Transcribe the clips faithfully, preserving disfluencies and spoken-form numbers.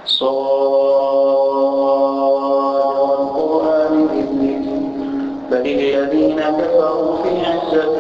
صاد والقرآن ذي الذكر بل الذين كفروا في عزة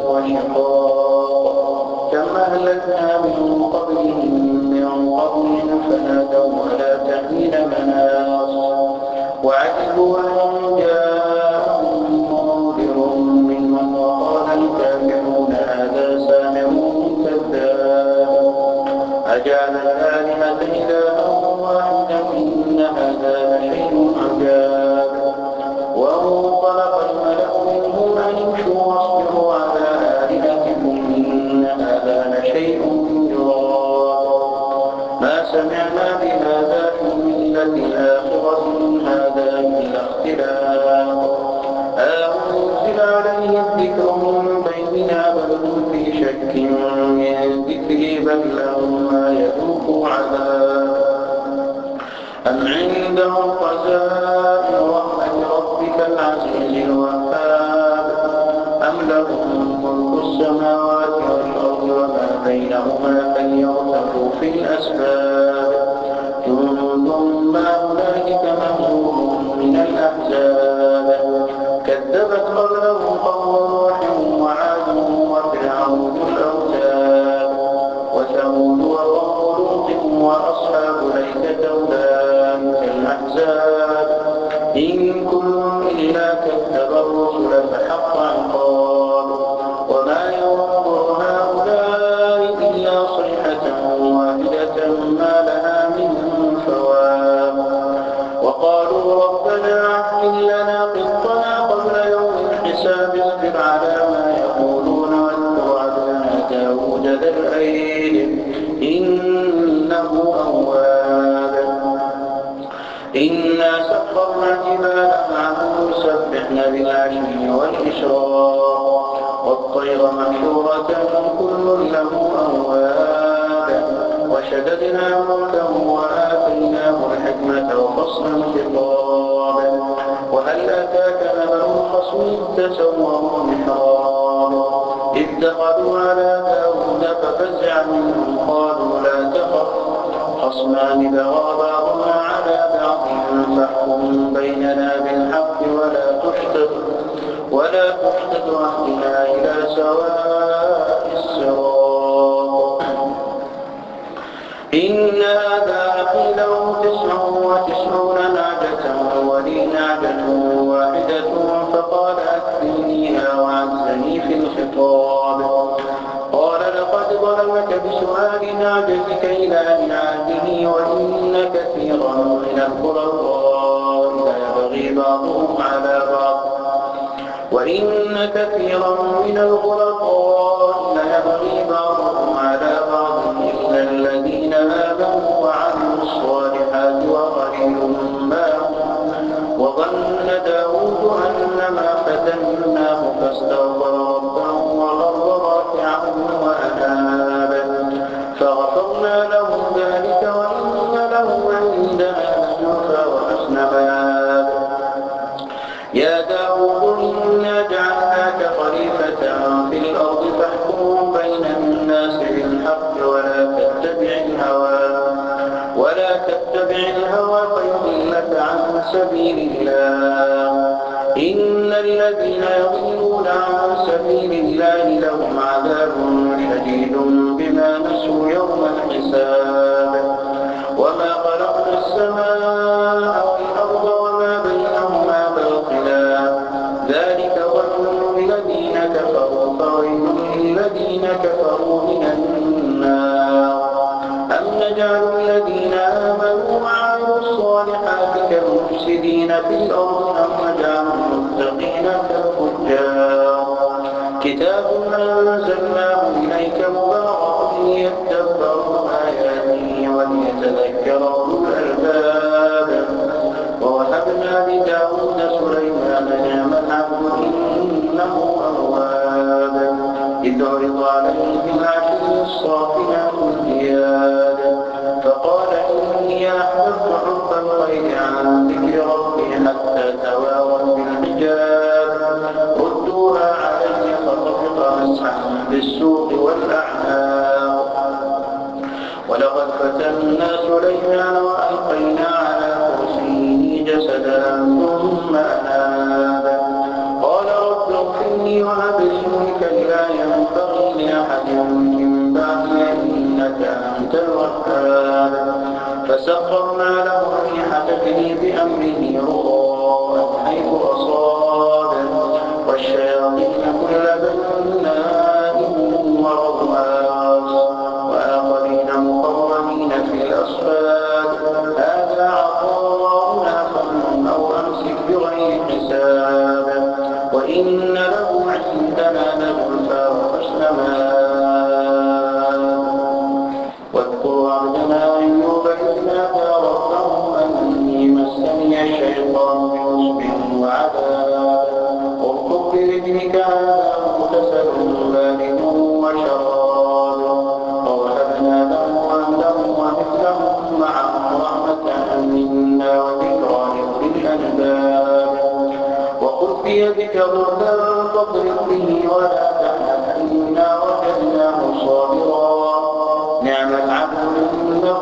وشقاق كم أهلكنا من قبلهم من قرن فنادوا ولا تحين مناص وعجبوا أن جاءهم منذر منهم وقال الكافرون هذا ساحر كذاب أجعل الآلهة إلها واحدا إن هذا لشيء عجاب وانطلق الملأ منهم أن امشوا واصبروا على آلهتكم إن هذا لشيء يراد ما سمعنا بهذا في الملة الآخرة إن هذا إلا اختلاق أنزل عليه الذكر من بيننا بل هم في شك من ذكري بل لهم ما يذوقوا عذاب أم عندهم خزائن رحمة ربك العزيز الوهاب أم لهم ملك السماوات والأرض وما بينهما فليرتقوا في الأسباب جند ما هنالك مهزوم من الأحزاب كذبت قبلهم قوم نوح وعاد وفرعون الأوتاد وثمود وقوم لوط وأصحاب الأيكة أولئك الأحزاب إن كل إلا كذب الرسل فحق عقاب وما ينظر هؤلاء إلا صيحة واحدة ما لها من فواب وقالوا ربنا عجل لنا قطنا قبل يوم الحساب اصبر على ما يقولون واذكر عبدنا داود ذا الأيد إنه أواب إنا سخرنا الجبال معه يسبحن بالعشي والإشراق والطير محشورة كل له أواب وشددنا ملكه وآتيناه الحكمة وفصل الخطاب وهل أتاك نبأ الخصم إذ تسوروا المحراب إذ دخلوا على داود ففزع منهم قالوا لا تخف خصمان بغى بعضنا على بعض فاحكم بيننا بالحق ولا تشتت ولا تشتت واهدنا إلى سواء الصراط إن هذا أخي له تسع وتسعون نعجة ولي نعجة واحدة فقال أكفنيها وعزني في الخطاب قال لقد ظلمك بسؤال نعجتك إلى نعاجه وإن كثيرا من الخلطاء ليبغي بعضهم على بعض وإن كثيرا من الخلطاء ليبغي بعضهم على بعض إلا الذين آمنوا وعملوا الصالحات وقليل ما هم وظن داود أنما فتناه فاستغفر ربه وخر راكعا وأناب فغفرنا له ذلك وإن له عندنا لزلفى وحسن مآب يا داود إنا جعلناك خليفة في الأرض فاحكم بين الناس بالحق ولا تتبع الهوى ولا تتبع الهوى فيضلك عن سبيل الله إن الذين يضلون عن سبيل الله لهم عذاب شديد بما نسوا يوم الحساب وما خلقنا السماء والأرض وما بينهما باطلا ذلك ظن الذين كفروا فويل للذين كفروا من النار أم نجعل الذين آمنوا وعملوا الصالحات كالمفسدين في الأرض أم نجعل المتقين كالفجار كتاب أنزلناه إليك مبارك ليدبروا آياته وليتذكر أولو الألباب ووهبنا لداود سليمان نعم العبد إنه أواب إذ عرض عليه بالعشر الصافنات الجياد فقال إني أحببت حب الخير عن ذكر ربي حتى توارت بالحجاب ردوها علي فطفق مسحا بالسوق والأعناق ولقد فتنا سليمان وألقى فسخرنا له الريح تجري بأمره رخاء حيث أصاب والشياطين كل بناء وغواص وآخرين مقرنين في الأصفاد هذا عطاؤنا فمن أو أمسك بغير حساب وإن له عندنا لزلفى وحسن مآب واذكر عبدنا أيوب إذ نادى ربه أني مسني الشيطان بنصب وعذاب اركض برجلك هذا مغتسل بارد وشراب ووهبنا له أهله ومثلهم معهم رحمة منا وذكرى لأولي الألباب وخذ بيدك ضربا فاضرب به ولا تحنث إنا وجدناه صابرا نعم العبد إنه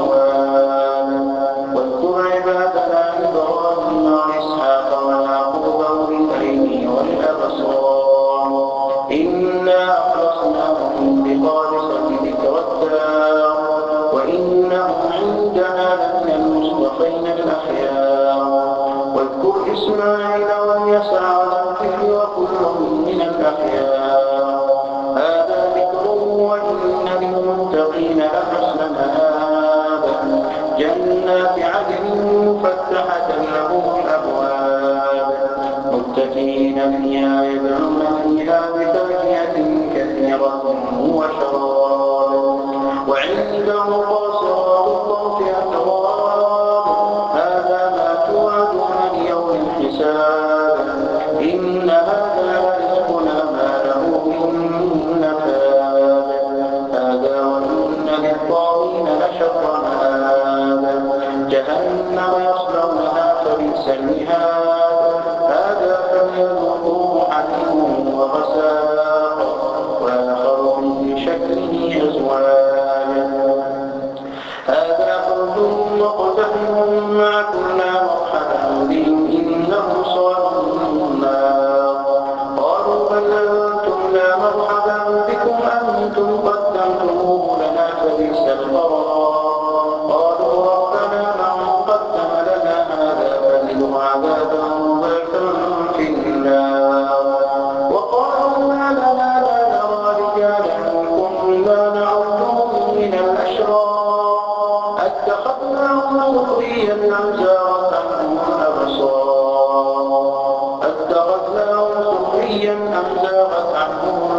أواب واذكر عبادنا إبراهيم وإسحاق ويعقوب أولي الأيدي والأبصار إنا أخلصناهم بخالصة ذكر الدار وإنهم عندنا لمن المصطفين الأخيار واذكر إسماعيل واليسع والكفل وكل من الأخيار هذا ذكر وإن للمتقين لحسن مآب جنات عدن مفتحة لهم الأبواب متكئين فيها يدعون فيها بفاكهة كثيرة وشراب وعندهم قاصرات الطرف أتراب هذا ما توعدون ليوم الحساب إن هذا رزقنا ما له من نفاد هذا وإن للطاغين لشر مآب جهنم يصلونها فبئس المهاد هذا فليذوقوه حميم وغساق وآخر من شكله أزواج هذا خلد مقتحم معكم لا مرحبا بهم إنهم صالوا النار قالوا بل أنتم لا مرحبا بكم أنتم قدمتموه لنا فبئس القرار قالوا ربنا من قدم لنا هذا فزده عذابا ضعفا في النار وقالوا ما لنا لا نرى رجالا كنا نعدهم من الأشرار اتخذناهم سخريا أم زاغت عنهم الأبصار اتخذناهم سخريا أم زاغت عنهم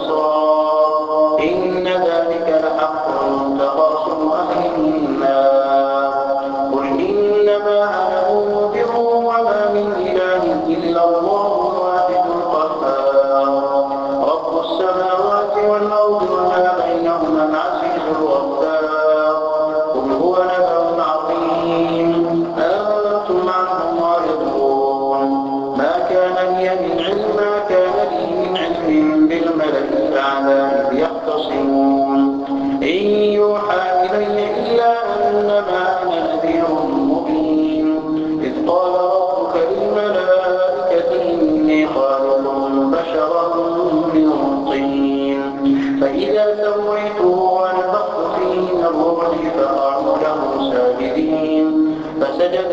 الأبصار إن ذلك لحق تخاصم أهل النار قل إنما أنا منذر وما من إله إلا الله الواحد القهار رب السماوات والأرض وما بينهما العزيز الغفار قل هو نبأ عظيم أنتم عنه معرضون ما كان لي من علم ما كان لي من علم بالملأ الأعلى إذ يختصمون إن يوحى إلي إلا أنما أنا نذير مبين إذ قال ربك للملائكة إني خالق بشرا من طين فإذا سويته ونفخت فيه من روحي فقعوا له ساجدين فسجد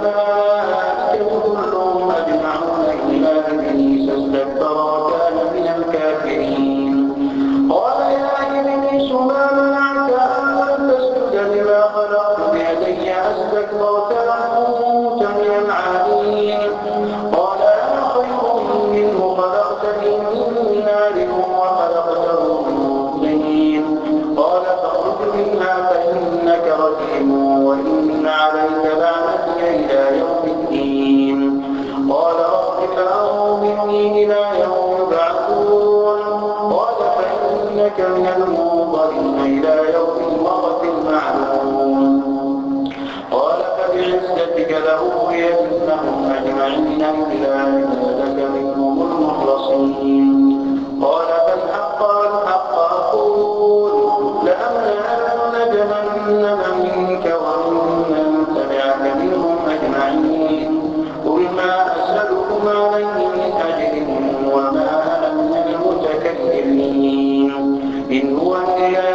الملائكة كلهم أجمعون إلا إبليس استكبر وكان من الكافرين قال يا إبليس ما منعك أن تسجد لما خلقت بيدي أستكبرت أم كنت من العالين قال أنا خير منه خلقتني من نار وخلقته من طين قال فاخرج منها فإنك رجيم وإن عليك لعنتي إلى يوم الدين قال رب فأنظرني إلى يوم يبعثون قال فإنك من المنظرين إلى يوم الوقت المعلوم قال فبعزتك لأغوينهم أجمعين إلا عبادك منهم المخلصين قال فالحق الحق أقول لأملأن جهنم منك وممن تبعك منهم أجمعين قل ما أسألكم عليه من أجر وما أنا من المتكلمين إن هو إلا